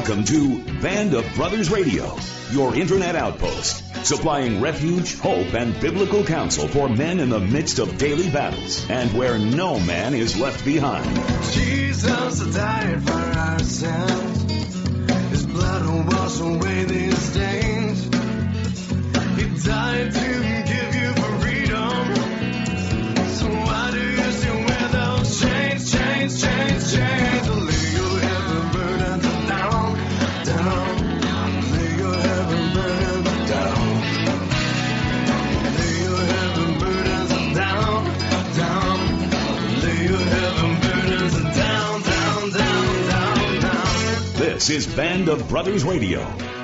Welcome to Band of Brothers Radio, your internet outpost, supplying refuge, hope, and biblical counsel for men in the midst of daily battles, and where no man is left behind. Jesus died for our sins. His blood will wash away these stains. He died to give you freedom. So why do you still wear those chains, chains, chains, chains? Lay your heavy burdens down, down. Lay your heavy burdens down. Lay your heavy burdens down, down. Lay your heavy burdens down, down, down, down, down. This is Band of Brothers Radio.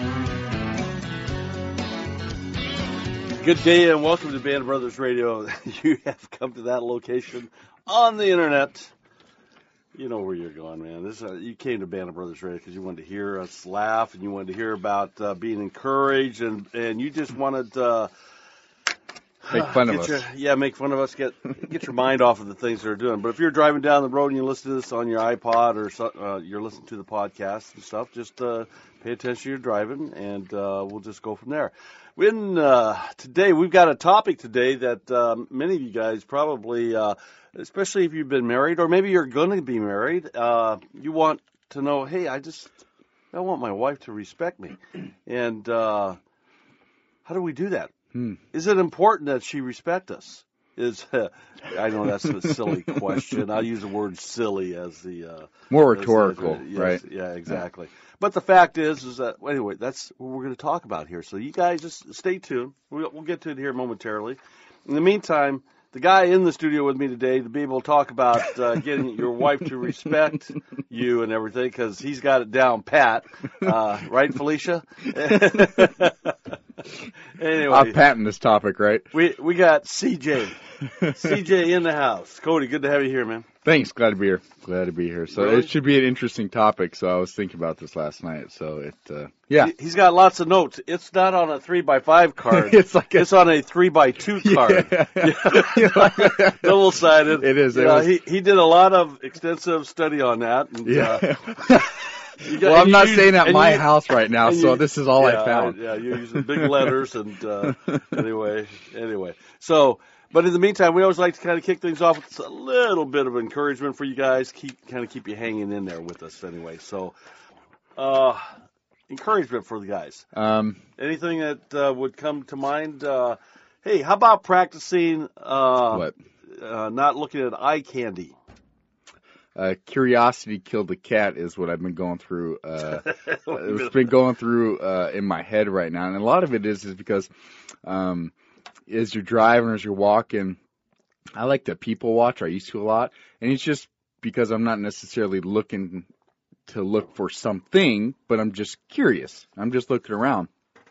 Good day and welcome to Band of Brothers Radio. You have come to that location on the internet. You know where you're going, man. You came to Band of Brothers Radio because you wanted to hear us laugh and you wanted to hear about being encouraged and you just wanted to make fun of us. Make fun of us. Get your mind off of the things they're doing. But if you're driving down the road and you listen to this on your iPod or you're listening to the podcast and stuff, just pay attention to your driving and we'll just go from there. Today, we've got a topic today that many of you guys probably, especially if you've been married or maybe you're going to be married, you want to know, hey, I want my wife to respect me. And how do we do that? Is it important that she respect us? I know that's a silly question. I use the word silly as the more rhetorical, yes, right? Yeah, exactly. But the fact is that anyway, that's what we're going to talk about here. So you guys just stay tuned. We'll get to it here momentarily. In the meantime, the guy in the studio with me today to be able to talk about getting your wife to respect you and everything because he's got it down pat, right, Felicia? Anyway, I'm patting this topic, right? We got CJ in the house. Cody, good to have you here, man. Thanks. Glad to be here. So really? It should be an interesting topic. So I was thinking about this last night. So yeah. He's got lots of notes. It's not on a 3x5 card. It's on a 3x2 card. Yeah. Double-sided. It is. He did a lot of extensive study on that. And, I'm not staying at my house right now, so this is all I found. You're using big letters and anyway. So, but in the meantime, we always like to kind of kick things off with a little bit of encouragement for you guys. Keep you hanging in there with us anyway. So, encouragement for the guys. Anything that would come to mind? Hey, how about practicing not looking at eye candy? Curiosity killed the cat is what I've been going through. It's been going through in my head right now, and a lot of it is because as you're driving, as you're walking, I like to people watch. I used to a lot, and it's just because I'm not necessarily looking to look for something, but I'm just curious. I'm just looking around.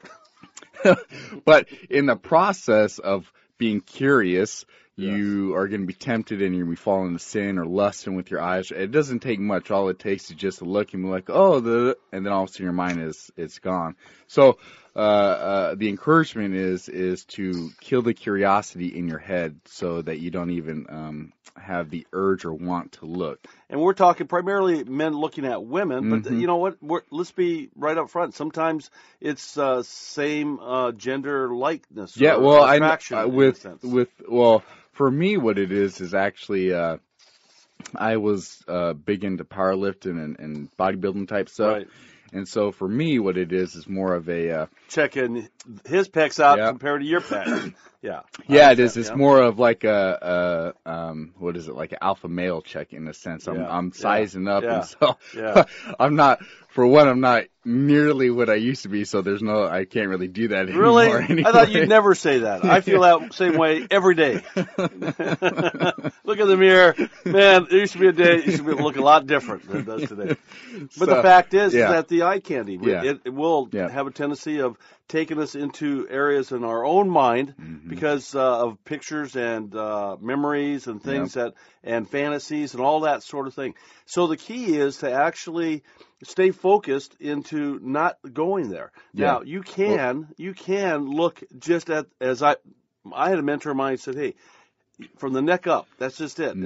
But in the process of being curious, you are going to be tempted and you're going to be falling into sin or lusting with your eyes. It doesn't take much. All it takes is just to look and be like, and then all of a sudden your mind it's gone. So the encouragement is to kill the curiosity in your head so that you don't even have the urge or want to look. And we're talking primarily men looking at women, but you know what? Let's be right up front. Sometimes it's same gender likeness. Yeah, or attraction. For me, what it is actually I was big into powerlifting and bodybuilding type stuff. Right. And so for me, what it is more of a checking his pecs out compared to your pecs. Yeah, it is. It's more of like like an alpha male check in a sense. I'm sizing up, and so I'm not nearly what I used to be. So I can't really do that anymore. Really? Anyway. I thought you'd never say that. I feel that same way every day. Look in the mirror, man. There used to be a day it used to look a lot different than it does today. But the fact is that the eye candy, it will have a tendency of taking us into areas in our own mind because of pictures and memories and things and fantasies and all that sort of thing. So the key is to actually stay focused into not going there. Now you can look just at as I had a mentor of mine said, hey, from the neck up. That's just it.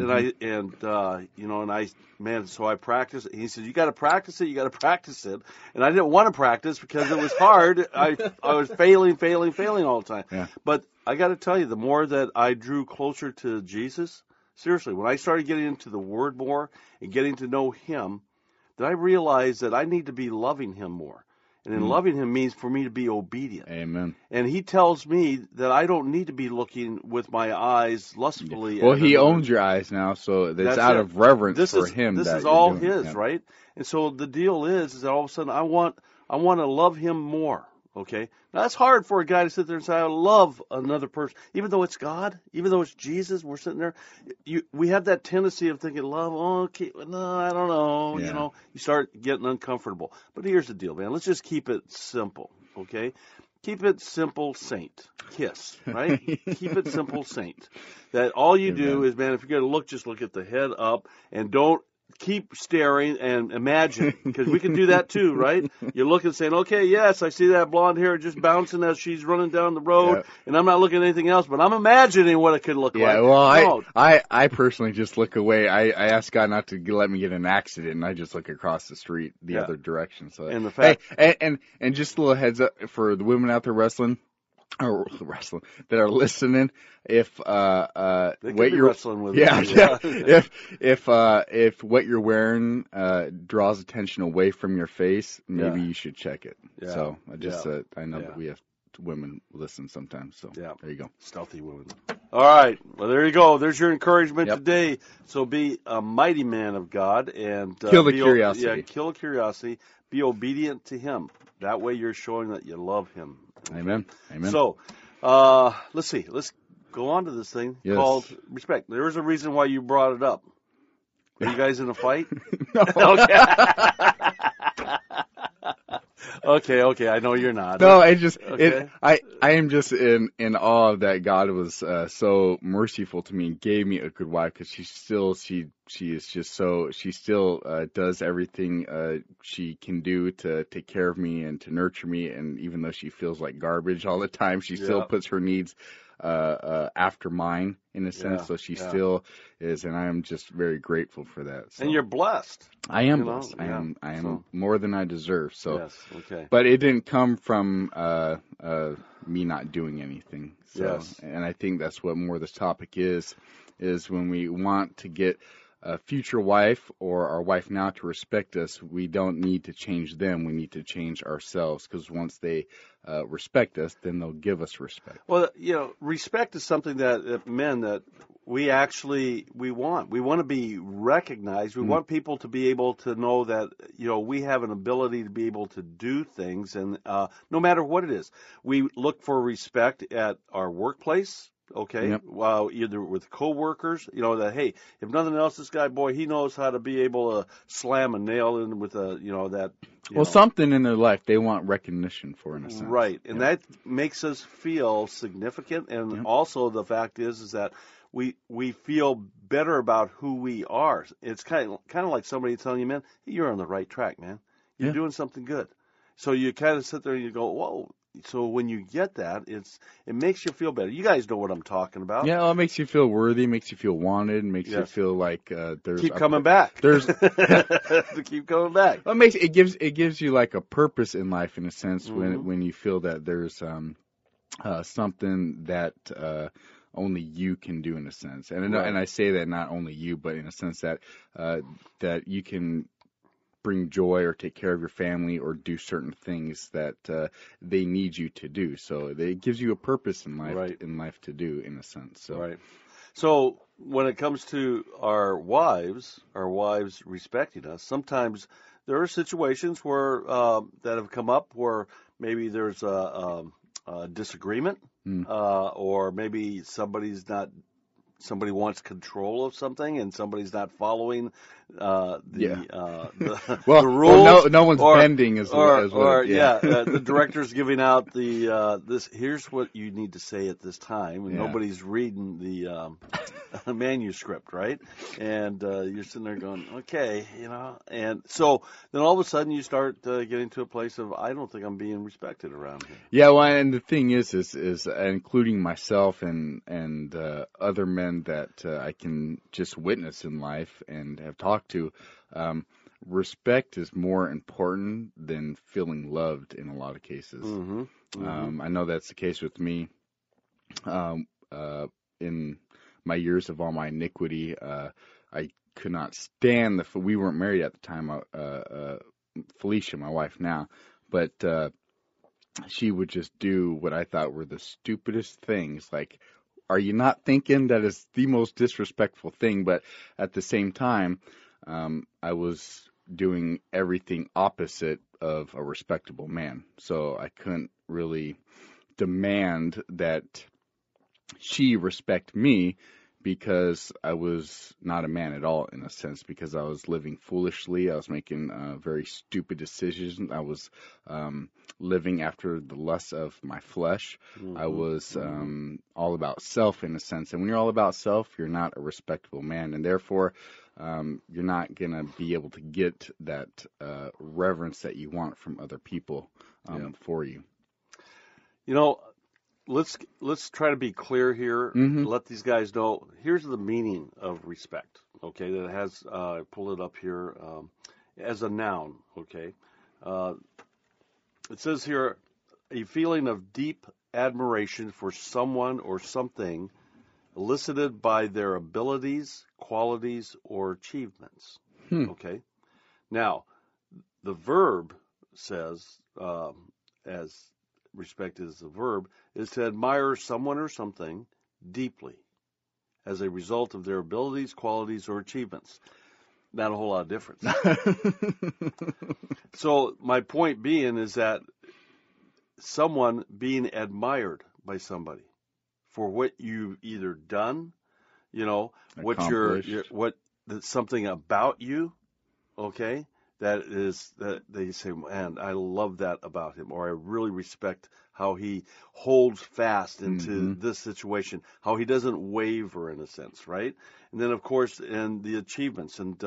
Mm-hmm. So I practice it. He said, you got to practice it. You got to practice it. And I didn't want to practice because it was hard. I was failing all the time. Yeah. But I got to tell you, the more that I drew closer to Jesus, seriously, when I started getting into the Word more and getting to know Him, then I realized that I need to be loving Him more. And in loving Him means for me to be obedient. Amen. And He tells me that I don't need to be looking with my eyes lustfully. Well, at He another. owns your eyes now, so That's out it. of reverence This for is, Him. This that is you're all doing His, it. right? And so the deal is that all of a sudden I want to love Him more. Okay, now that's hard for a guy to sit there and say I love another person, even though it's God, even though it's Jesus. We're sitting there. We have that tendency of thinking love. Oh, okay, no, I don't know. Yeah. You know, you start getting uncomfortable. But here's the deal, man. Let's just keep it simple. Okay, keep it simple, saint. Kiss, right? Keep it simple, saint. That all you do is, man, if you're going to look, just look at the head up and don't keep staring and imagine, because we can do that too, right? You're looking saying, okay, yes, I see that blonde hair just bouncing as she's running down the road, and I'm not looking at anything else, but I'm imagining what it could look like. Yeah, well, No. I personally just look away. I ask God not to let me get in an accident, and I just look across the street the other direction. So, and the fact, and just a little heads up for the women out there that are listening. If they what could be you're wrestling with if what you're wearing draws attention away from your face, maybe you should check it. Yeah. So I know that we have women listen sometimes. So there you go. Stealthy women. All right. Well, there you go. There's your encouragement today. So be a mighty man of God and kill the curiosity. Kill curiosity. Be obedient to Him. That way, you're showing that you love Him. Okay? Amen. So, let's see. Let's go on to this thing called respect. There is a reason why you brought it up. Are you guys in a fight? No. Okay. I know you're not. No, I am just in awe that God was so merciful to me and gave me a good wife, because she is just so, she still does everything she can do to take care of me and to nurture me, and even though she feels like garbage all the time, she still puts her needs after mine in a sense. So she still is, and I am just very grateful for that. So. And you're blessed. I am blessed. I am so. more than I deserve. So, yes, okay. But it didn't come from me not doing anything. So, yes. And I think that's what more this topic is when we want to get a future wife or our wife now to respect us, we don't need to change them. We need to change ourselves, because once they respect us, then they'll give us respect. Well, respect is something that men that we want. We want to be recognized. We want people to be able to know that, we have an ability to be able to do things, and no matter what it is. We look for respect at our workplace. Okay, either with coworkers, that, hey, if nothing else, this guy, boy, he knows how to be able to slam a nail in with something in their life they want recognition for, in a sense. Right, and that makes us feel significant, and also the fact is that we feel better about who we are. It's kind of like somebody telling you, man, hey, you're on the right track, man. You're doing something good. So you kind of sit there and you go, whoa. So when you get that, it makes you feel better. You guys know what I'm talking about. Yeah, well, it makes you feel worthy, makes you feel wanted, makes you feel like there's keep coming back. There's to keep coming back. Well, it gives you like a purpose in life, in a sense, when you feel that there's something that only you can do, in a sense. And and I say that not only you, but in a sense that that you can bring joy or take care of your family or do certain things that they need you to do. So it gives you a purpose in life to do, in a sense. So. Right. So when it comes to our wives respecting us, sometimes there are situations where that have come up where maybe there's a disagreement, or maybe somebody wants control of something and somebody's not following the rules. No one's bending the director's giving out this. Here's what you need to say at this time, and nobody's reading the manuscript, right? And you're sitting there going, okay, and so then all of a sudden you start getting to a place of, I don't think I'm being respected around here. Yeah, well, and the thing is including myself and other men men that I can just witness in life and have talked to, respect is more important than feeling loved in a lot of cases. Mm-hmm. Mm-hmm. I know that's the case with me. In my years of all my iniquity, I could not stand we weren't married at the time, Felicia, my wife now, but she would just do what I thought were the stupidest things. Like, are you not thinking that is the most disrespectful thing? But at the same time, I was doing everything opposite of a respectable man. So I couldn't really demand that she respect me because I was not a man at all, in a sense, because I was living foolishly. I was making very stupid decisions. I was living after the lust of my flesh. Mm-hmm. I was all about self, in a sense. And when you're all about self, you're not a respectable man. And therefore, you're not going to be able to get that reverence that you want from other people for you. You know, let's try to be clear here. Mm-hmm. Let these guys know. Here's the meaning of respect. Okay, that has pull it up here as a noun. Okay, it says here a feeling of deep admiration for someone or something elicited by their abilities, qualities, or achievements. Okay, now the verb says as respect is the verb, is to admire someone or something deeply as a result of their abilities, qualities, or achievements. Not a whole lot of difference. So my point being is that someone being admired by somebody for what you've either done, you know, what something about you, okay, that they say, man, I love that about him, or I really respect how he holds fast into this situation, how he doesn't waver, in a sense, right? And then, of course, and the achievements, and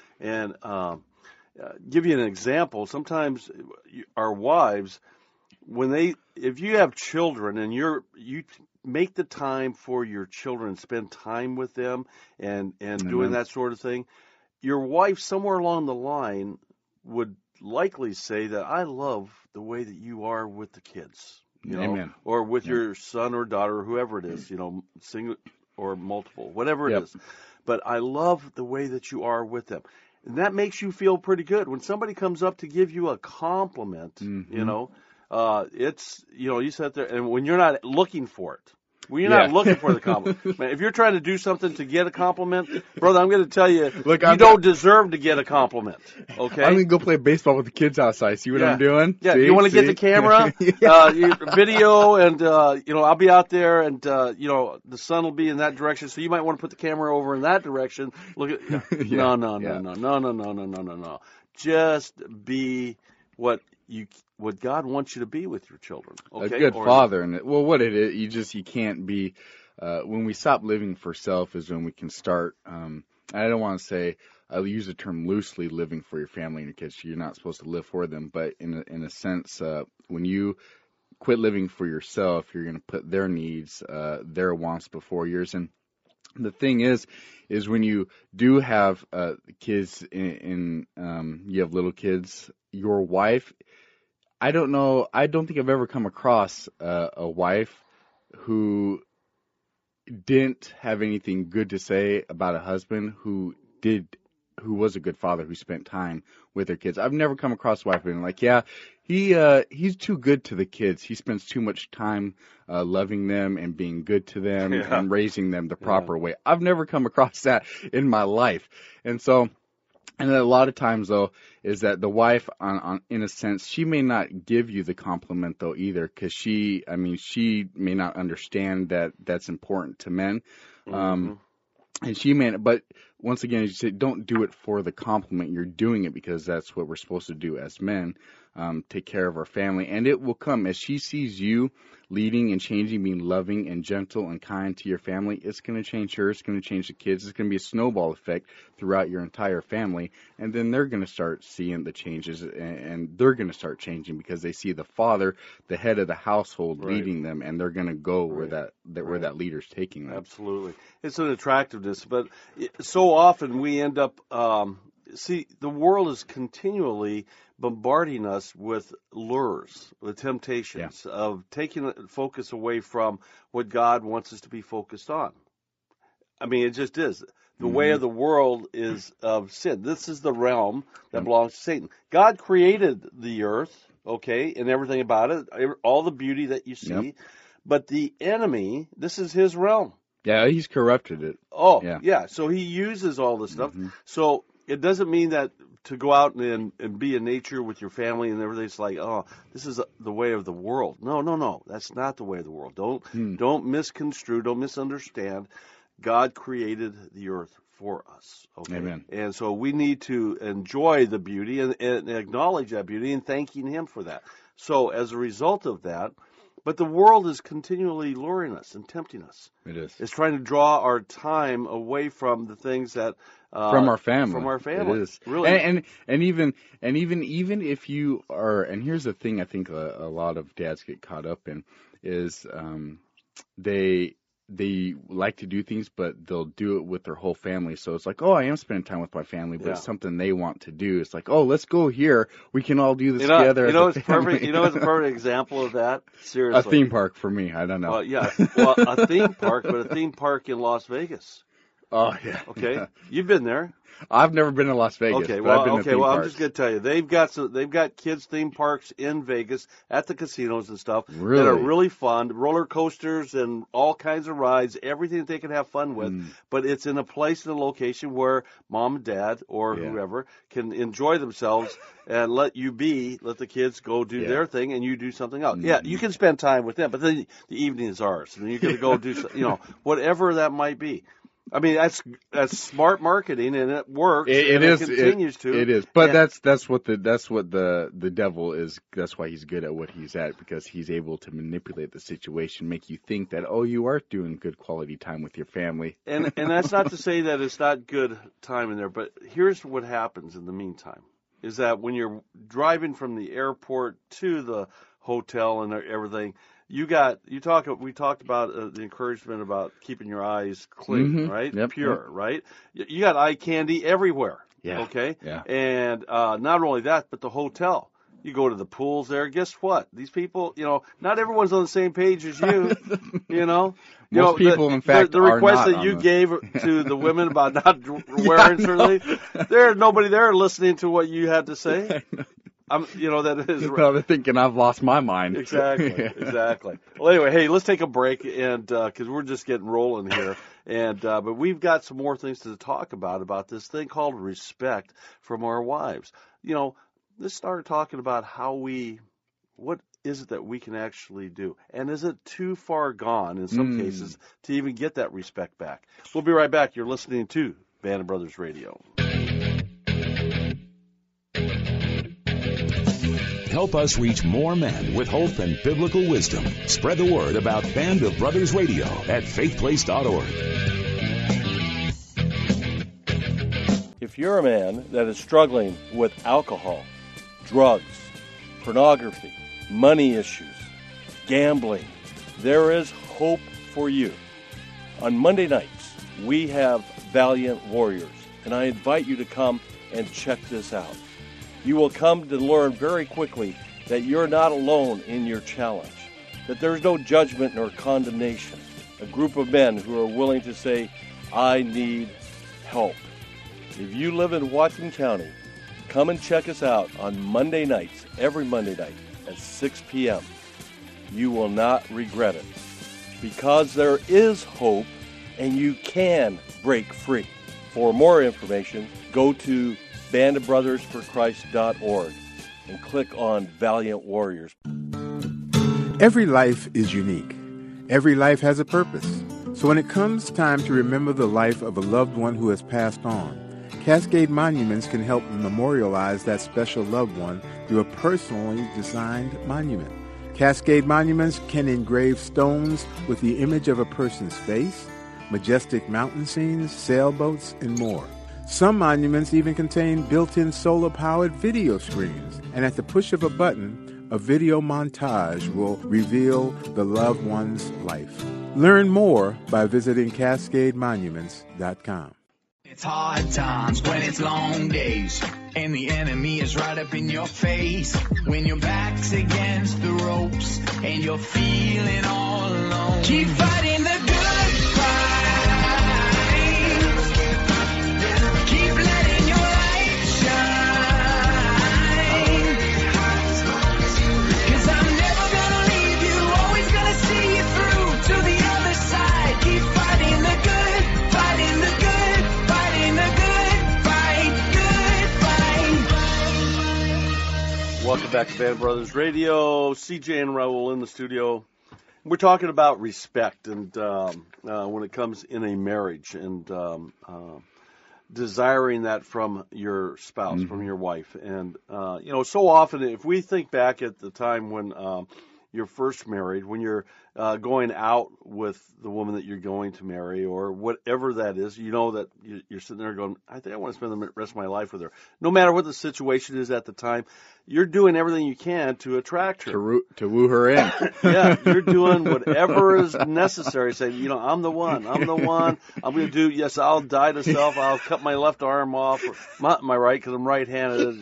give you an example. Sometimes our wives, if you have children and you make the time for your children, spend time with them, and doing that sort of thing, your wife somewhere along the line would likely say that I love the way that you are with the kids, you know, or with your son or daughter, or whoever it is, you know, single or multiple, whatever it is. But I love the way that you are with them. And that makes you feel pretty good. When somebody comes up to give you a compliment, you know, it's, you know, you sit there, and when you're not looking for it, when you're not looking for the compliment. Man, if you're trying to do something to get a compliment, brother, I'm going to tell you, you don't deserve to get a compliment. Okay? I'm going to go play baseball with the kids outside. See what I'm doing? Yeah, you want to get the camera, video, and, you know, I'll be out there, and, you know, the sun will be in that direction, so you might want to put the camera over in that direction. Look at, no. Just be what God wants you to be with your children. Okay? A good father. And what it is, you can't be, when we stop living for self is when we can start, I don't want to say, I'll use the term loosely, living for your family and your kids. You're not supposed to live for them, but in a sense, when you quit living for yourself, you're going to put their needs, their wants before yours. And the thing is when you do have kids you have little kids, your wife, I don't think I've ever come across a wife who didn't have anything good to say about a husband who was a good father, who spent time with their kids. I've never come across a wife being like, he's too good to the kids. He spends too much time loving them and being good to them and raising them the proper way. I've never come across that in my life. And so, and a lot of times, though, is that the wife, in a sense, she may not give you the compliment, though, either, because she may not understand that that's important to men. And she may, but once again, as you say, don't do it for the compliment. You're doing it because that's what we're supposed to do as men, take care of our family. And it will come. As she sees you leading and changing, being loving and gentle and kind to your family, it's going to change her. It's going to change the kids. It's going to be a snowball effect throughout your entire family. And then they're going to start seeing the changes, and they're going to start changing because they see the father, the head of the household, leading them, and they're going to go where that leader's taking them. Absolutely. It's an attractiveness, but so often we end up, the world is continually bombarding us with lures, with temptations of taking focus away from what God wants us to be focused on. I mean, it just is. The way of the world is of sin. This is the realm that belongs to Satan. God created the earth, okay, and everything about it, all the beauty that you see. But the enemy, this is his realm. Yeah, he's corrupted it. Oh, yeah. So he uses all this stuff. So it doesn't mean that to go out and be in nature with your family and everything, it's like, oh, this is the way of the world. No. That's not the way of the world. Don't misconstrue, don't misunderstand. God created the earth for us. Okay? Amen. And so we need to enjoy the beauty and acknowledge that beauty and thanking him for that. So as a result of that, but the world is continually luring us and tempting us. It is. It's trying to draw our time away from the things that from our family. From our family. It is. Really. And even if you are, and here's the thing I think a lot of dads get caught up in is they like to do things, but they'll do it with their whole family. So it's like, oh, I am spending time with my family, but it's something they want to do. It's like, oh, let's go here. We can all do this together. It's perfect. You know, it's a perfect example of that. Seriously, a theme park for me. I don't know. A theme park, but a theme park in Las Vegas. Oh yeah. Okay, you've been there. I've never been to Las Vegas. Okay, but I've been to theme I'm parks. just going to tell you, they've got kids theme parks in Vegas at the casinos and stuff that Really? are really fun, roller coasters and all kinds of rides, everything that they can have fun with. But it's in a place and a location where mom and dad or whoever can enjoy themselves and let the kids go do their thing and you do something else. Yeah, you can spend time with them, but then the evening is ours, and you're going to go do whatever that might be. I mean, that's smart marketing, and it works. It continues to. It is, but that's what the devil is. That's why he's good at what he's at, because he's able to manipulate the situation, make you think that you are doing good quality time with your family. And that's not to say that it's not good time in there, but here's what happens in the meantime: is that when you're driving from the airport to the hotel and everything. We talked about the encouragement about keeping your eyes clean, right? Yep, pure, right? You got eye candy everywhere. Yeah. Okay? Yeah. And not only that, but the hotel. You go to the pools there. Guess what? These people, not everyone's on the same page as you. Most people, in fact, the request are not that you gave to the women about not wearing certain things. There's nobody there listening to what you had to say. That is right. No, they're thinking I've lost my mind. Exactly. Well, anyway, hey, let's take a break, and because we're just getting rolling here, and but we've got some more things to talk about this thing called respect from our wives. Let's start talking about what is it that we can actually do, and is it too far gone in some cases to even get that respect back? We'll be right back. You're listening to Band of Brothers Radio. Help us reach more men with hope and biblical wisdom. Spread the word about Band of Brothers Radio at faithplace.org. If you're a man that is struggling with alcohol, drugs, pornography, money issues, gambling, there is hope for you. On Monday nights, we have Valiant Warriors, and I invite you to come and check this out. You will come to learn very quickly that you're not alone in your challenge, that there's no judgment nor condemnation. A group of men who are willing to say, I need help. If you live in Whatcom County, come and check us out on Monday nights, every Monday night at 6 p.m. You will not regret it, because there is hope and you can break free. For more information, go to bandofbrothersforchrist.org and click on Valiant Warriors. Every life is unique. Every life has a purpose. So when it comes time to remember the life of a loved one who has passed on, Cascade Monuments can help memorialize that special loved one through a personally designed monument. Cascade Monuments can engrave stones with the image of a person's face, majestic mountain scenes, sailboats, and more. Some monuments even contain built-in solar-powered video screens, and at the push of a button, a video montage will reveal the loved one's life. Learn more by visiting CascadeMonuments.com. It's hard times when it's long days and the enemy is right up in your face. When your back's against the ropes and you're feeling all alone. Keep fighting the good fight. Keep letting your light shine. 'Cause I'm never gonna leave you, always gonna see you through to the other side. Keep fighting the good, fighting the good. Welcome back to Band Brothers Radio. CJ and Raul in the studio. We're talking about respect and when it comes in a marriage and desiring that from your spouse, from your wife. And, so often if we think back at the time when you're first married, when you're going out with the woman that you're going to marry or whatever that is, you know that you're sitting there going, I think I want to spend the rest of my life with her. No matter what the situation is at the time, you're doing everything you can to attract her. To woo her in. Yeah, you're doing whatever is necessary. Say, I'm the one. I'm going to do, yes, I'll die to self. I'll cut my left arm off. My right, because I'm right-handed,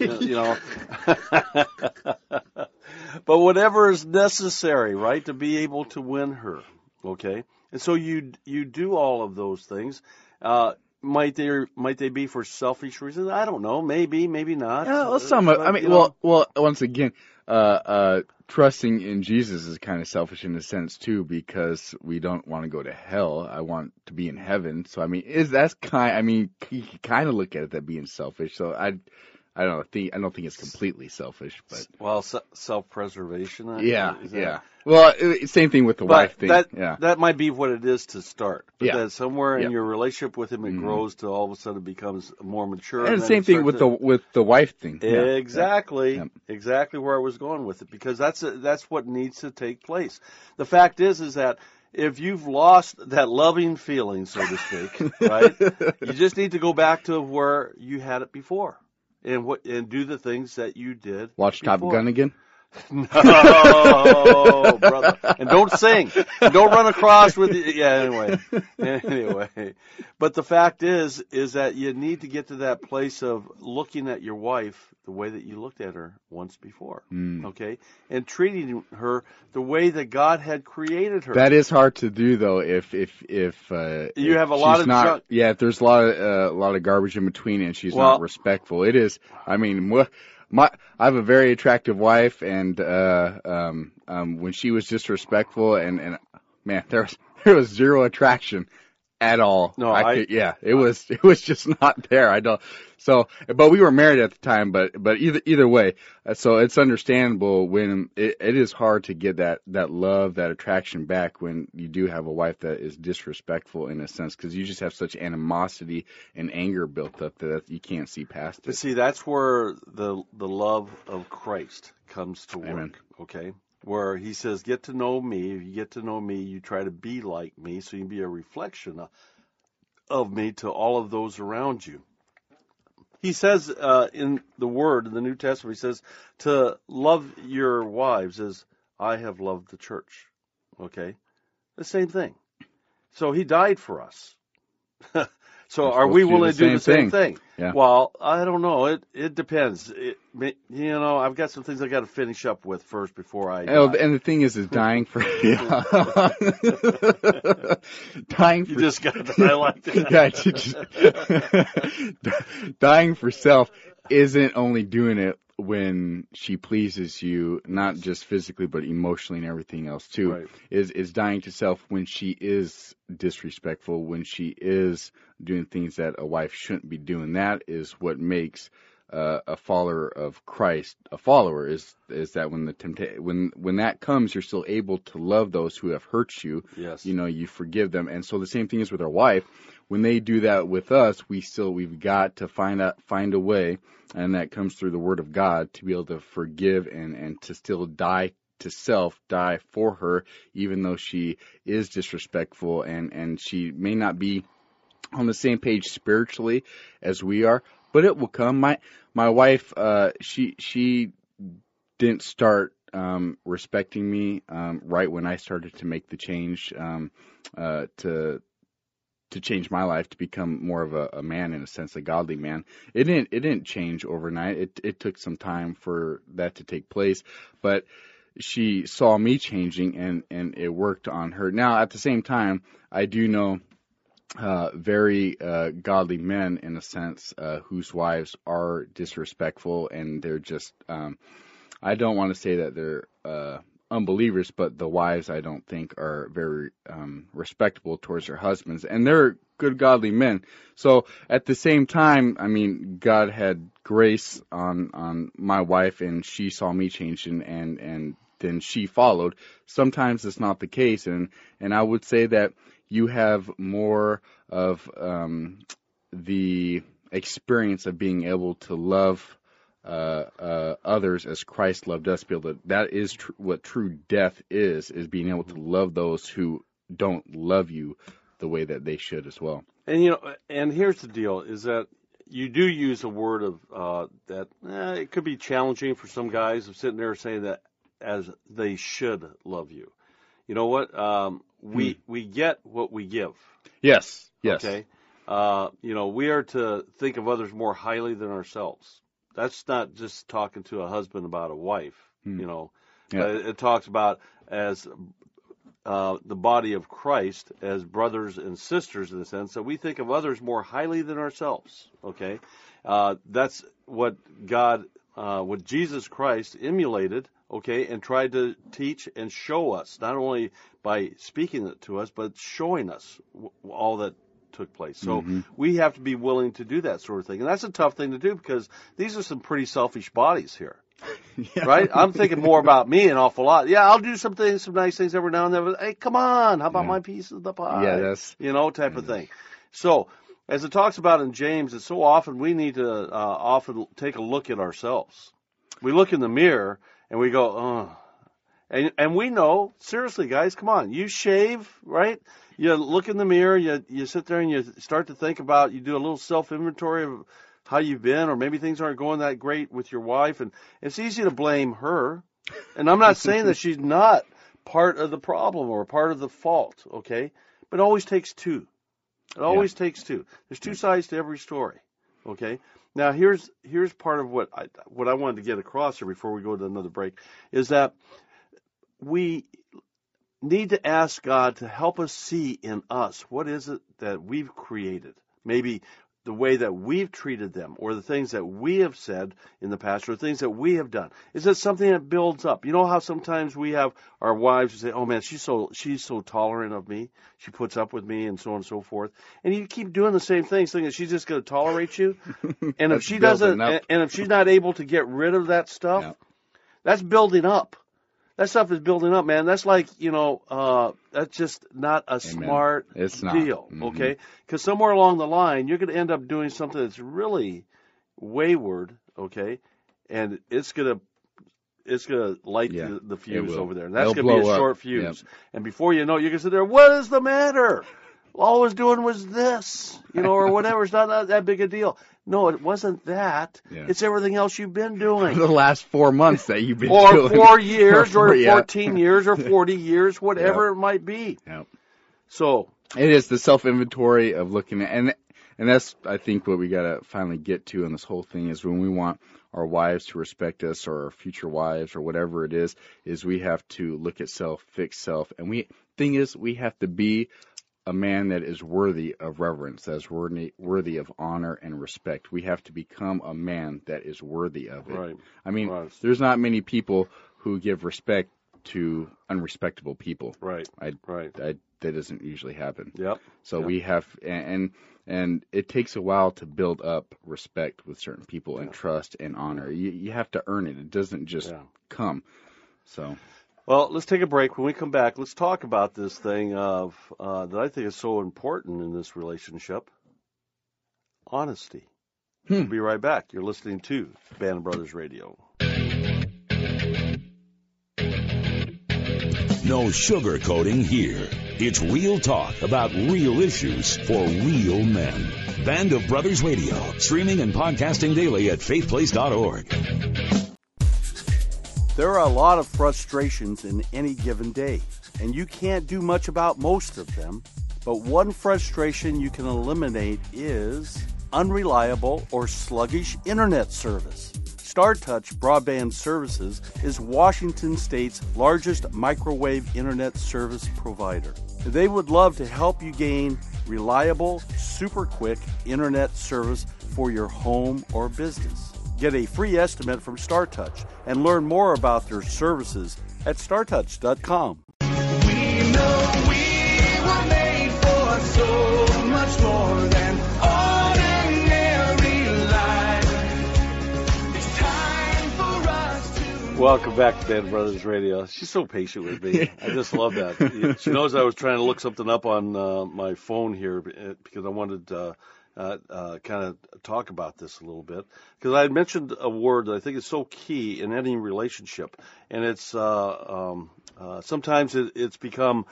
But whatever is necessary, right, to be able to win her, okay? And so you do all of those things. Might they be for selfish reasons? I don't know. Maybe not. Yeah, well, once again, trusting in Jesus is kind of selfish in a sense too, because we don't want to go to hell. I want to be in heaven. So you can kind of look at it that being selfish. So I don't think it's completely selfish, but self-preservation. Yeah. Well, same thing with the wife thing. That might be what it is to start. But then somewhere in your relationship with him, it grows to all of a sudden it becomes more mature. And the same thing with the wife thing. Exactly. Exactly where I was going with it, because that's what needs to take place. The fact is that if you've lost that loving feeling, so to speak, right, you just need to go back to where you had it before. And do the things that you did. Watch before. Top Gun again? No, brother. And don't sing. And don't run across with the, anyway. But the fact is that you need to get to that place of looking at your wife the way that you looked at her once before. Okay? And treating her the way that God had created her. That is hard to do though if you have a lot of junk. Yeah, if there's a lot of garbage in between and she's not respectful. It is. I have a very attractive wife, and when she was disrespectful, and man, there was zero attraction at all. No, it was just not there. I don't. So, but we were married at the time. But either way, so it's understandable when it is hard to get that love, that attraction back when you do have a wife that is disrespectful in a sense, because you just have such animosity and anger built up that you can't see past it. But see, that's where the love of Christ comes to work. Amen. Okay. Where he says, get to know me. If you get to know me, you try to be like me, so you can be a reflection of me to all of those around you. He says in the Word, in the New Testament, he says to love your wives as I have loved the church. Okay? The same thing. So he died for us. So are we willing to do the same thing? Yeah. Well, I don't know. It depends. I've got some things I got to finish up with first before I die. And the thing is dying for dying for. You just got to highlight that. Dying for self isn't only doing it when she pleases you, not just physically but emotionally and everything else too. Right. Is dying to self when she is disrespectful, when she is doing things that a wife shouldn't be doing. That is what makes a follower of Christ, a follower is that when when that comes, you're still able to love those who have hurt you. Yes. You forgive them. And so the same thing is with our wife. When they do that with us, we've got to find a way, and that comes through the Word of God, to be able to forgive and to still die to self, die for her, even though she is disrespectful and she may not be on the same page spiritually as we are, but it will come. My wife, she didn't start respecting me right when I started to make the change to change my life to become more of a man, in a sense, a godly man. It didn't change overnight. It took some time for that to take place, but she saw me changing, and it worked on her. Now, at the same time, I do know very godly men, in a sense, whose wives are disrespectful, and they're just, I don't want to say that they're unbelievers, but the wives, I don't think, are very respectable towards their husbands, and they're good godly men. So at the same time, I mean, God had grace on my wife, and she saw me change, and then she followed. Sometimes it's not the case, and I would say that you have more of the experience of being able to love others as Christ loved us. That is what true death is being able to love those who don't love you the way that they should as well. And and here's the deal: is that you do use a word of that it could be challenging for some guys of sitting there saying that as they should love you. You know what? We get what we give. Yes. Okay. We are to think of others more highly than ourselves. That's not just talking to a husband about a wife. Yeah. It talks about as the body of Christ as brothers and sisters, in the sense that we think of others more highly than ourselves. Okay. That's what what Jesus Christ emulated. Okay, and tried to teach and show us, not only by speaking it to us, but showing us all that took place. So we have to be willing to do that sort of thing. And that's a tough thing to do, because these are some pretty selfish bodies here. Yeah. Right? I'm thinking more about me an awful lot. Yeah, I'll do some nice things every now and then. But, hey, come on, how about my piece of the pie? Yeah, that's... type of thing. So, as it talks about in James, it's so often we need to often take a look at ourselves. We look in the mirror and we go, oh. And we know, seriously, guys, come on. You shave, right? You look in the mirror, you sit there and you start to think about, you do a little self-inventory of how you've been, or maybe things aren't going that great with your wife. And it's easy to blame her. And I'm not saying that she's not part of the problem or part of the fault, okay? But it always takes two. It always takes two. There's two sides to every story, okay? Now, here's part of what I wanted to get across here before we go to another break, is that we need to ask God to help us see in us what is it that we've created. Maybe the way that we've treated them, or the things that we have said in the past, or things that we have done. Is it something that builds up? You know how sometimes we have our wives who say, "Oh man, she's so tolerant of me. She puts up with me," and so on and so forth. And you keep doing the same things, thinking she's just going to tolerate you. And if she doesn't, and if she's not able to get rid of that stuff, that's building up. That stuff is building up, man. That's like, that's just not a smart deal, okay? Because somewhere along the line, you're going to end up doing something that's really wayward, okay? And it's going to light the fuse over there. And that's going to be a short fuse. Yep. And before you know it, you're going to sit there, what is the matter? All I was doing was this, or whatever. It's not that big a deal. No, it wasn't that. Yeah. It's everything else you've been doing. For the last 4 months that you've been doing. Or 4 years, or 14 years, or 40 years, whatever it might be. Yep. So it is the self-inventory of looking at, and that's, I think, what we got to finally get to in this whole thing, is when we want our wives to respect us, or our future wives, or whatever it is we have to look at self, fix self. And we have to be a man that is worthy of reverence, that is worthy of honor and respect. We have to become a man that is worthy of it. Right. I mean, there's not many people who give respect to unrespectable people. Right. That doesn't usually happen. Yep. So we have, and it takes a while to build up respect with certain people and trust and honor. You have to earn it. It doesn't just come. So. Well, let's take a break. When we come back, let's talk about this thing of that I think is so important in this relationship, honesty. We'll be right back. You're listening to Band of Brothers Radio. No sugarcoating here. It's real talk about real issues for real men. Band of Brothers Radio, streaming and podcasting daily at faithplace.org. There are a lot of frustrations in any given day, and you can't do much about most of them. But one frustration you can eliminate is unreliable or sluggish internet service. StarTouch Broadband Services is Washington State's largest microwave internet service provider. They would love to help you gain reliable, super quick internet service for your home or business. Get a free estimate from StarTouch and learn more about their services at startouch.com. We know we were made for so much more than ordinary life. It's time for us to... Welcome back to Band of Brothers Radio. She's so patient with me. I just love that. She knows I was trying to look something up on my phone here because I wanted to kind of talk about this a little bit, because I had mentioned a word that I think is so key in any relationship, and it's sometimes it's become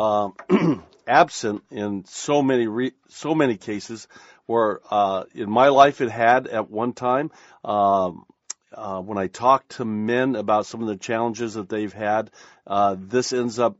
absent in so many cases. Where in my life it had at one time. When I talk to men about some of the challenges that they've had, this ends up,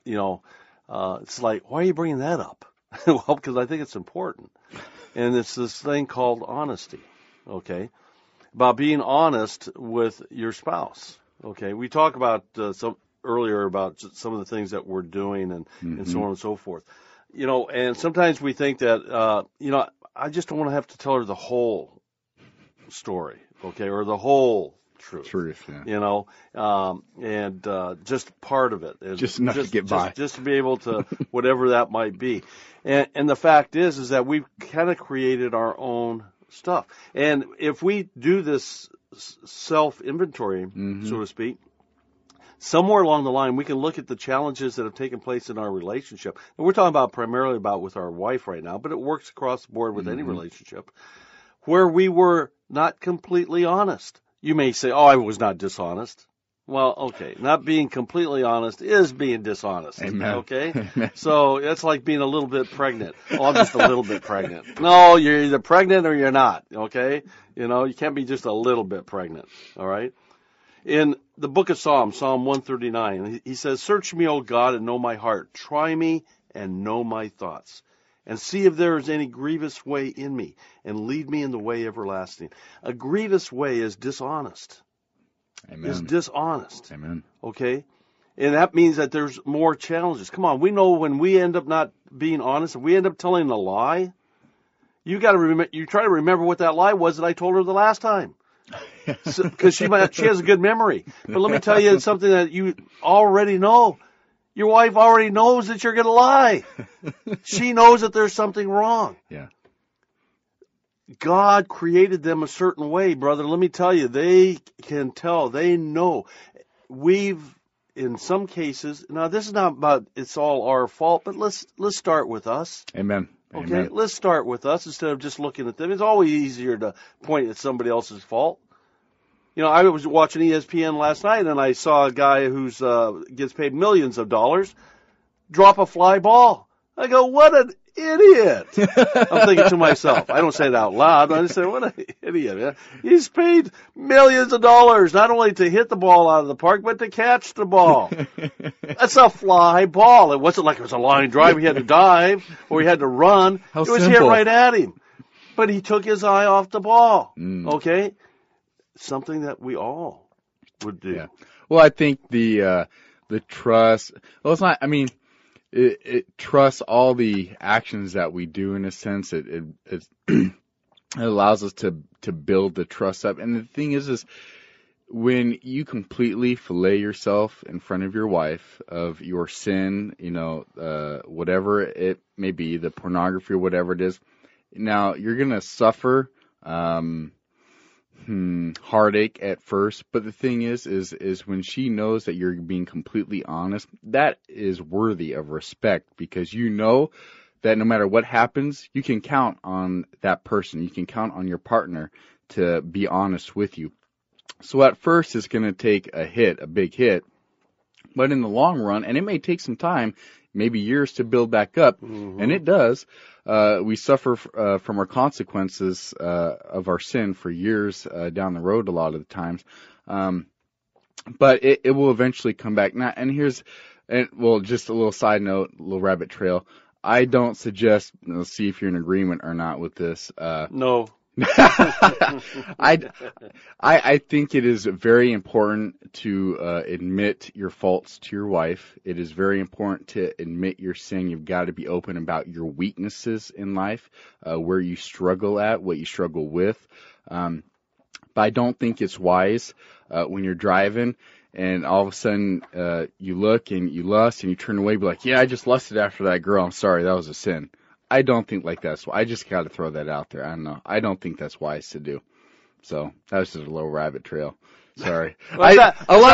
it's like, why are you bringing that up? Well, because I think it's important. And it's this thing called honesty, okay? About being honest with your spouse, okay? We talked about earlier about some of the things that we're doing and so on and so forth. And sometimes we think that, I just don't want to have to tell her the whole story, okay, or the whole truth, yeah. And just part of it. Just enough to get by. Just to be able to, whatever that might be. And the fact is that we've kind of created our own stuff. And if we do this self-inventory, so to speak, somewhere along the line, we can look at the challenges that have taken place in our relationship. And we're talking primarily about with our wife right now, but it works across the board with any relationship, where we were not completely honest. You may say, I was not dishonest. Well, okay, not being completely honest is being dishonest. Amen. Okay? Amen. So it's like being a little bit pregnant. I'm just a little bit pregnant. No, you're either pregnant or you're not, okay? You can't be just a little bit pregnant, all right? In the book of Psalm 139, he says, "Search me, O God, and know my heart. Try me and know my thoughts. And see if there is any grievous way in me, and lead me in the way everlasting." A grievous way is dishonest. Amen. Is dishonest. Amen. Okay? And that means that there's more challenges. Come on, we know when we end up not being honest, if we end up telling a lie, you got to remember. You try to remember what that lie was that I told her the last time, because she has a good memory. But let me tell you something that you already know. Your wife already knows that you're going to lie. She knows that there's something wrong. Yeah. God created them a certain way, brother. Let me tell you, they can tell. They know. In some cases, now this is not about it's all our fault, but let's start with us. Amen. Okay, Amen. Let's start with us instead of just looking at them. It's always easier to point at somebody else's fault. I was watching ESPN last night, and I saw a guy who's gets paid millions of dollars drop a fly ball. I go, what an idiot. I'm thinking to myself. I don't say it out loud. I just say, what an idiot, man. He's paid millions of dollars not only to hit the ball out of the park, but to catch the ball. That's a fly ball. It wasn't like it was a line drive. He had to dive or he had to run. How it was simple. hit right at him. But he took his eye off the ball. Okay? Something that we all would do. Yeah. Well, I think the trust. Well, it's not. I mean, it trusts all the actions that we do. In a sense, it allows us to build the trust up. And the thing is when you completely fillet yourself in front of your wife of your sin, whatever it may be, the pornography or whatever it is, now you're going to suffer heartache at first. But the thing is when she knows that you're being completely honest, that is worthy of respect, because you know that no matter what happens, you can count on that person. You can count on your partner to be honest with you. So at first it's going to take a big hit, but in the long run, and it may take some time, maybe years to build back up, and it does, we suffer from our consequences of our sin for years down the road a lot of the times. But it will eventually come back. Now, just a little side note, a little rabbit trail. I don't suggest, let's see if you're in agreement or not with this. No. I think it is very important to admit your faults to your wife. It is very important to admit your sin. You've got to be open about your weaknesses in life, where you struggle at, what you struggle with. But I don't think it's wise when you're driving and all of a sudden you look and you lust and you turn away and be like, yeah, I just lusted after that girl. I'm sorry, that was a sin. I don't think like that's why. I just got to throw that out there. I don't know. I don't think that's wise to do. So that was just a little rabbit trail. Sorry. Go ahead.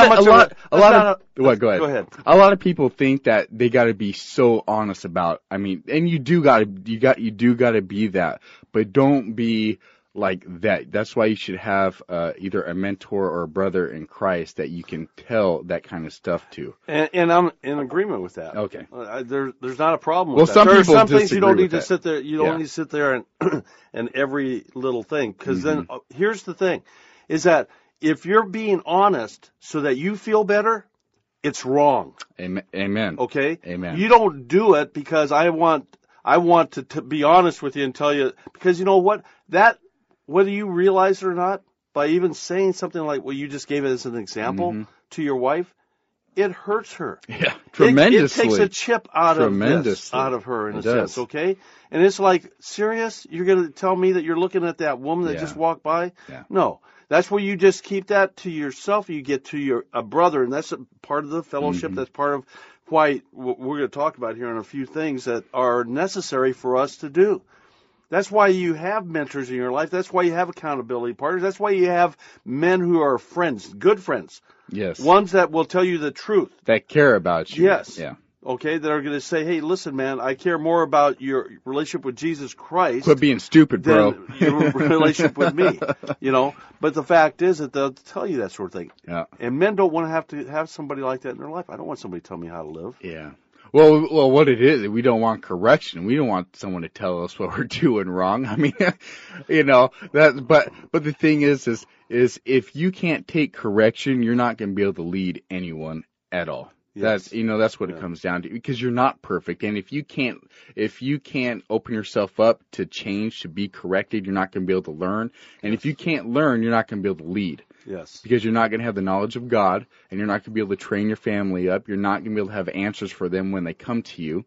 Go ahead. A lot of people think that they got to be so honest about. I mean, and you do got to be that, but don't be like that. That's why you should have either a mentor or a brother in Christ that you can tell that kind of stuff to. And I'm in agreement with that. Okay. There's not a problem with that. Some people some things you don't need to sit there. You don't need to sit there and every little thing, because then here's the thing, is that if you're being honest so that you feel better, it's wrong. Amen. Okay. Amen. You don't do it because I want to be honest with you and tell you, because you know what, that, whether you realize it or not, by even saying something like what you just gave it as an example to your wife, it hurts her. Yeah, tremendously. It takes a chip out of her in a sense, okay? And it's like, serious? You're going to tell me that you're looking at that woman that just walked by? Yeah. No. That's where you just keep that to yourself. You get to a brother, and that's a part of the fellowship. That's part of why we're going to talk about here in a few things that are necessary for us to do. That's why you have mentors in your life. That's why you have accountability partners. That's why you have men who are friends, good friends. Yes. Ones that will tell you the truth. That care about you. Yes. Yeah. Okay, that are going to say, hey, listen, man, I care more about your relationship with Jesus Christ. Quit being stupid, bro. Than your relationship with me. But the fact is that they'll tell you that sort of thing. Yeah. And men don't want to have somebody like that in their life. I don't want somebody to tell me how to live. Yeah. Well, what it is, we don't want correction. We don't want someone to tell us what we're doing wrong. I mean, but the thing is if you can't take correction, you're not going to be able to lead anyone at all. Yes. That's what it comes down to, because you're not perfect. And if you can't open yourself up to change, to be corrected, you're not going to be able to learn. And if you can't learn, you're not going to be able to lead. Yes. Because you're not going to have the knowledge of God, and you're not going to be able to train your family up. You're not going to be able to have answers for them when they come to you.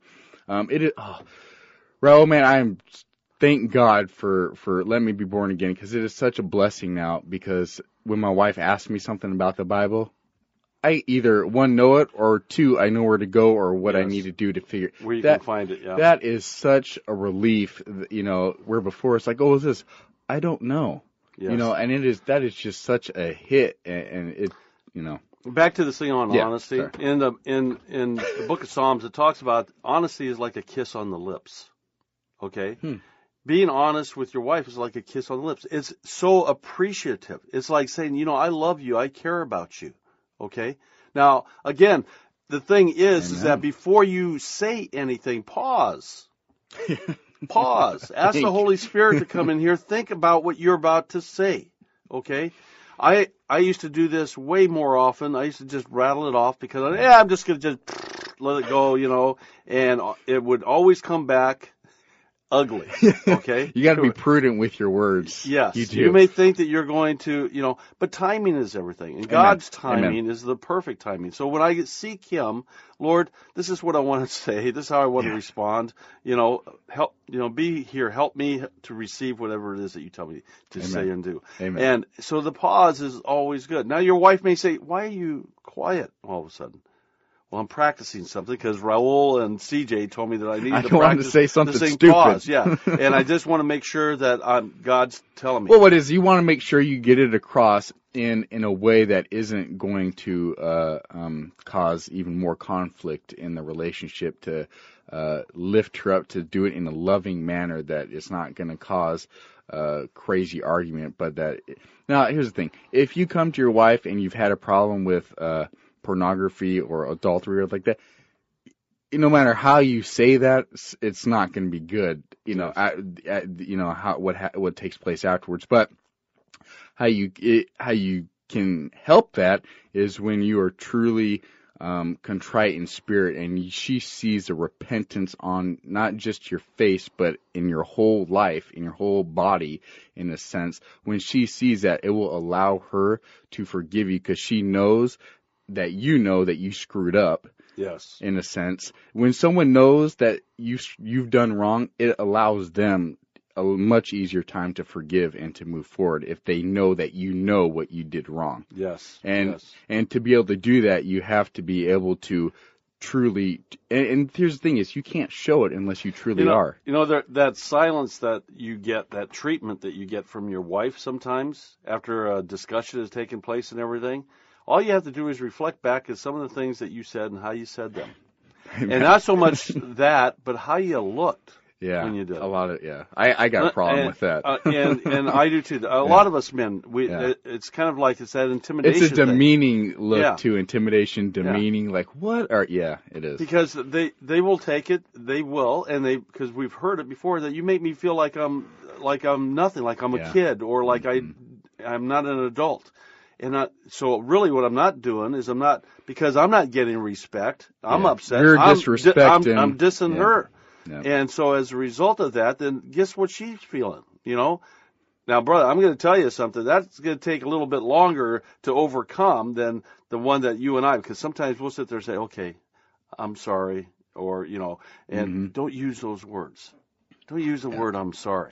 Raul, man, thank God for letting me be born again, because it is such a blessing now, because when my wife asks me something about the Bible, I either, one, know it, or two, I know where to go or what I need to do to figure where you can find it. Yeah. That is such a relief, where before it's like, oh, is this? I don't know. Yes. And that is just such a hit, and it. Back to this thing on honesty. Sorry. In the book of Psalms, it talks about honesty is like a kiss on the lips. Okay? Being honest with your wife is like a kiss on the lips. It's so appreciative. It's like saying, I love you. I care about you. Okay? Now, again, the thing is that before you say anything, pause. Pause. Ask the Holy Spirit to come in here. Think about what you're about to say. Okay? I used to do this way more often. I used to just rattle it off because, I'm just going to just let it go, and it would always come back ugly. Okay? You got to be prudent with your words. Yes. You do. You may think that you're going to, but timing is everything. And God's timing Amen. is the perfect timing. So when I seek Him, Lord, this is what I want to say. This is how I want to respond. Help, be here. Help me to receive whatever it is that you tell me to say and do. Amen. And so the pause is always good. Now your wife may say, why are you quiet all of a sudden? Well, I'm practicing something because Raul and CJ told me that I needed to practice to say something the same stupid. pause. Yeah, and I just want to make sure that God's telling me. Well, what is, you want to make sure you get it across in a way that isn't going to cause even more conflict in the relationship, to lift her up, to do it in a loving manner that it's not going to cause crazy argument. But now, here's the thing. If you come to your wife and you've had a problem with pornography or adultery or like that, no matter how you say that, it's not going to be good. What takes place afterwards. But how you can help that is when you are truly contrite in spirit, and she sees a repentance on not just your face, but in your whole life, in your whole body, in a sense. When she sees that, it will allow her to forgive you, because she knows that you screwed up. Yes. In a sense, when someone knows that you've done wrong, it allows them a much easier time to forgive and to move forward if they know that you know what you did wrong. Yes. And to be able to do that, you have to be able to truly. And here's the thing: is you can't show it unless you truly are. That silence that you get, that treatment that you get from your wife sometimes after a discussion has taken place and everything. All you have to do is reflect back at some of the things that you said and how you said them. Amen. And not so much that, but how you looked when you did it. A lot of, I got a problem with that. And I do too. A lot of us men, it's kind of like it's that intimidation It's a demeaning thing. look to intimidation, demeaning, like what? It is. Because they will take it, they will, and because we've heard it before, that you make me feel like I'm nothing, like I'm a kid, or like I'm not an adult. And so really what I'm not doing is because I'm not getting respect. I'm upset. You're disrespecting. I'm dissing her. Yeah. And so as a result of that, then guess what she's feeling, Now, brother, I'm going to tell you something. That's going to take a little bit longer to overcome than the one that you and I, because sometimes we'll sit there and say, okay, I'm sorry, or, and don't use those words. Don't use the word I'm sorry.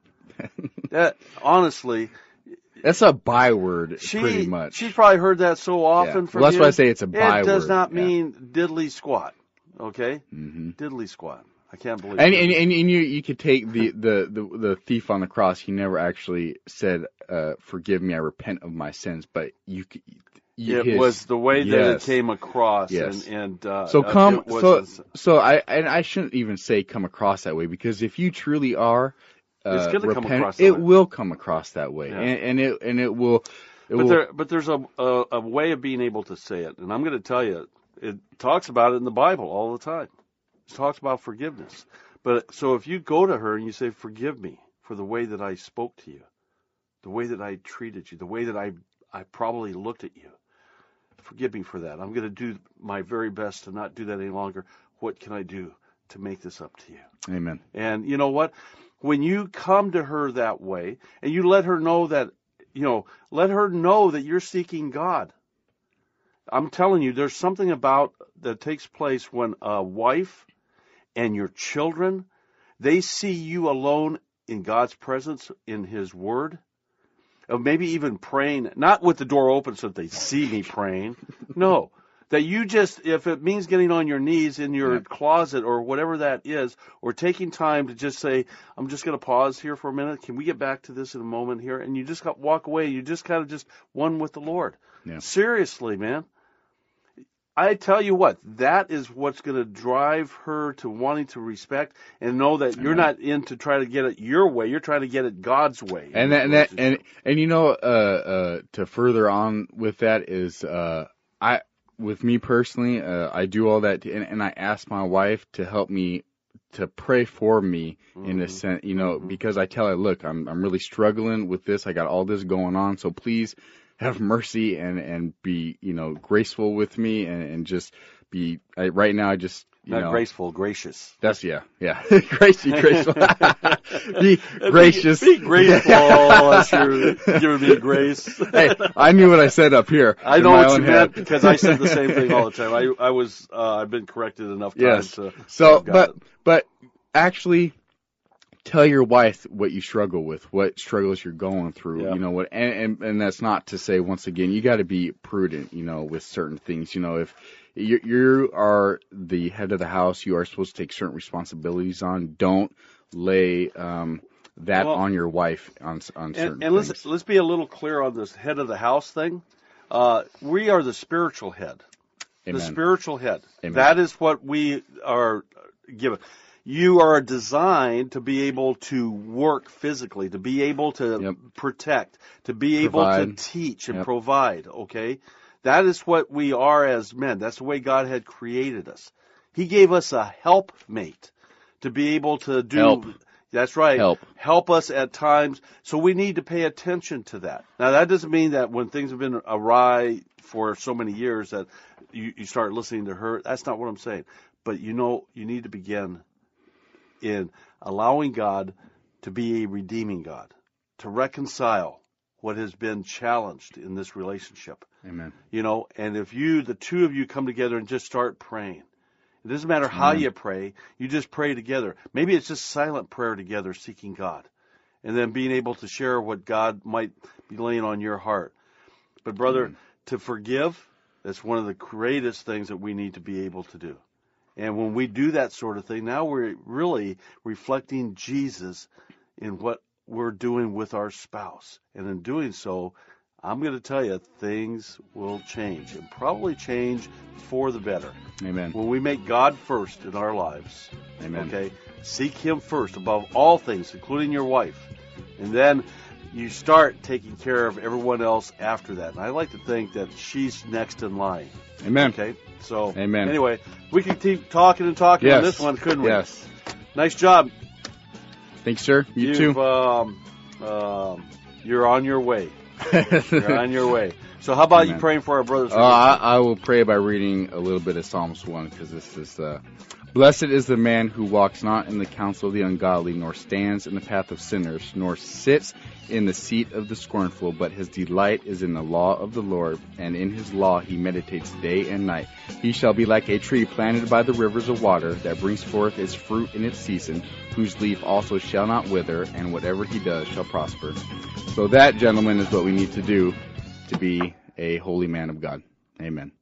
That, honestly... That's a byword, pretty much. She's probably heard that so often from that's you. why I say it's a byword. It does not mean diddly squat, okay? Diddly squat. I can't believe it. And you could take the thief on the cross. He never actually said, "Forgive me, I repent of my sins." But it was the way that it came across. Yes. So I shouldn't even say come across that way, because if you truly are. It's going to come across that way. It will come across that way, and it will. But there's a way of being able to say it, and I'm going to tell you, it talks about it in the Bible all the time. It talks about forgiveness. But so if you go to her and you say, "Forgive me for the way that I spoke to you, the way that I treated you, the way that I probably looked at you, forgive me for that. I'm going to do my very best to not do that any longer. What can I do to make this up to you?" Amen. And you know what? When you come to her that way and you let her know that, you're seeking God. I'm telling you, there's something that takes place when a wife and your children, they see you alone in God's presence, in His Word, or maybe even praying, not with the door open so that they see me praying. No. That you if it means getting on your knees in your closet or whatever that is, or taking time to just say, I'm just going to pause here for a minute. Can we get back to this in a moment here? And you just walk away. You just kind of just one with the Lord. Yeah. Seriously, man. I tell you what, that is what's going to drive her to wanting to respect and know that you're not in to try to get it your way. You're trying to get it God's way. And to further on with that is, with me personally, I do all that, and I ask my wife to help me, to pray for me in a sense, because I tell her, look, I'm really struggling with this. I got all this going on, so please have mercy and be, graceful with me and just be right now. I just Not graceful, gracious. That's graceful. Be gracious. Be grateful as you're giving me grace. Hey, I knew what I said up here. I know what you meant because I said the same thing all the time. I've been corrected enough times to. So, but actually, tell your wife what you struggle with, what struggles you're going through. Yeah. You know what, and that's not to say, once again, you got to be prudent. with certain things. If you are the head of the house, you are supposed to take certain responsibilities on. Don't lay that on your wife on certain things. And let's be a little clear on this head of the house thing. We are the spiritual head. Amen. The spiritual head. Amen. That is what we are given. You are designed to be able to work physically, to be able to protect, to be able to teach and provide, okay? That is what we are as men. That's the way God had created us. He gave us a helpmate to be able to do. Help. That's right. Help us at times. So we need to pay attention to that. Now, that doesn't mean that when things have been awry for so many years that you start listening to her. That's not what I'm saying. But you need to begin in allowing God to be a redeeming God, to reconcile what has been challenged in this relationship. Amen. And if the two of you come together and just start praying, it doesn't matter how you pray, you just pray together. Maybe it's just silent prayer together, seeking God, and then being able to share what God might be laying on your heart. But brother, to forgive, that's one of the greatest things that we need to be able to do. And when we do that sort of thing, now we're really reflecting Jesus in what we're doing with our spouse. And in doing so, I'm going to tell you, things will change, and probably change for the better. Amen. When we make God first in our lives, Amen. Okay, seek Him first above all things, including your wife, and then you start taking care of everyone else after that. And I like to think that she's next in line. Amen. Okay, so Amen. Anyway, we can keep talking and talking on this one, couldn't we? Yes. Nice job. Thanks, sir. You too. You're on your way. You're on your way. So how about you praying for our brothers? I will pray by reading a little bit of Psalms 1, because this is Blessed is the man who walks not in the counsel of the ungodly, nor stands in the path of sinners, nor sits in the seat of the scornful, but his delight is in the law of the Lord, and in his law he meditates day and night. He shall be like a tree planted by the rivers of water, that brings forth its fruit in its season, whose leaf also shall not wither, and whatever he does shall prosper. So that, gentlemen, is what we need to do to be a holy man of God. Amen.